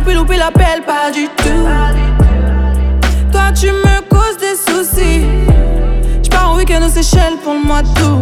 loupé l'appel, pas du tout. Toi tu me causes des soucis. J'pars en week-end aux Seychelles pour le mois d'août.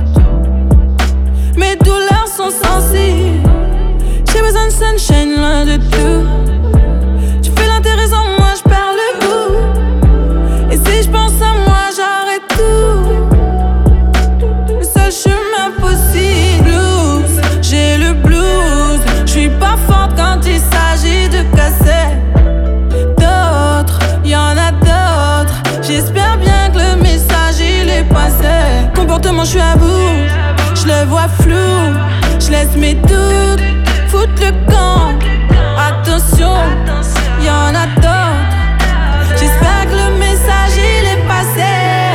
Mes douleurs sont sensibles. J'ai besoin de sunshine, loin de tout. Tu fais l'intéressant, moi j'perds le goût. Et si j'pense à moi, j'arrête tout. Le seul chemin possible. Blues, j'ai le blues. J'suis pas forte quand il s'agit de casser. D'autres, y'en a d'autres. J'espère bien que le message il est passé. Comportement, j'suis à bout. J'le vois flou. J'laisse mes doutes foutre le camp. Attention, y'en a d'autres. J'espère que le message il est passé.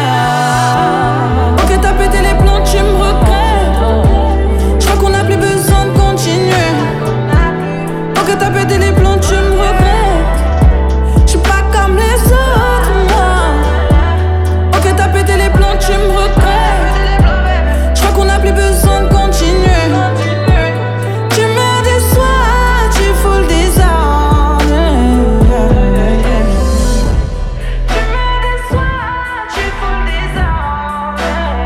Ok, t'as pété les plombs, tu me regrettes. J'crois qu'on a plus besoin de continuer. Ok, t'as pété les plombs, tu me regrettes. J'suis pas comme les autres, moi. Ok, t'as pété les plombs, tu me regrettes. J'crois qu'on a plus besoin de continuer. Tu me déçois, tu fous le désordre. Tu me déçois, tu fous le désordre.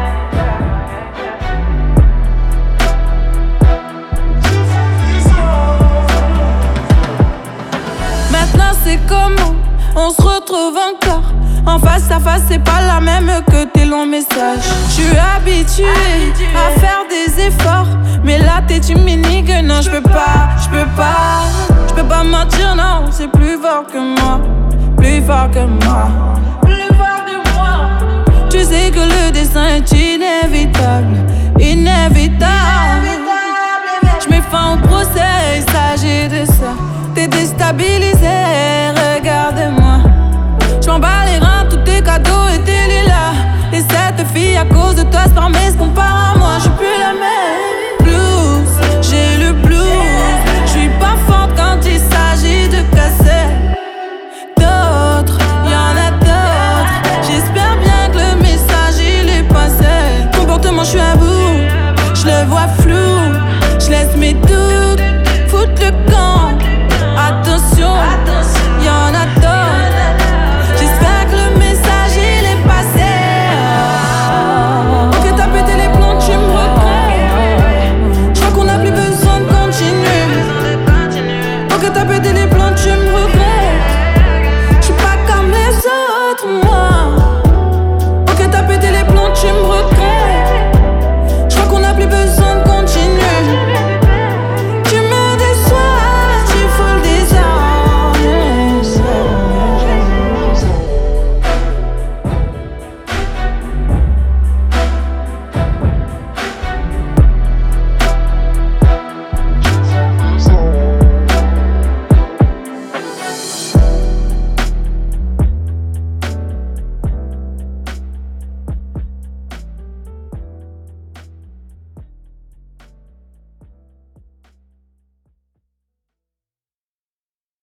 Maintenant c'est comment on se retrouve encore. En face à face, c'est pas la même que tes longs messages. J'suis habituée à faire des efforts, mais là t'es timide que non, j'peux pas mentir, non, c'est plus fort que moi, plus fort que moi, plus fort que moi. Tu sais que le destin est inévitable, inévitable. J'mets fin au procès, il s'agit de ça.